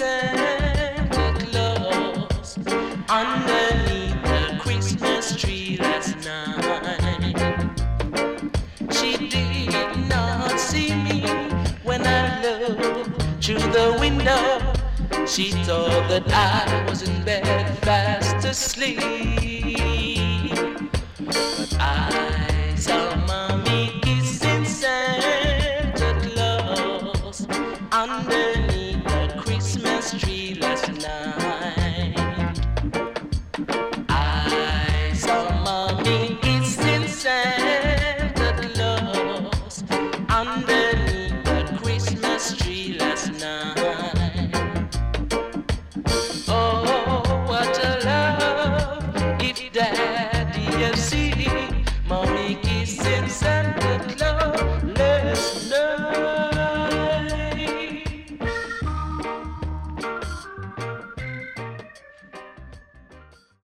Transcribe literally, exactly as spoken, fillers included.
Santa Claus underneath the Christmas tree last night. She did not see me when I looked through the window. She thought that I was in bed fast asleep. But I saw mommy kissing Santa Claus underneath the Christmas tree last night.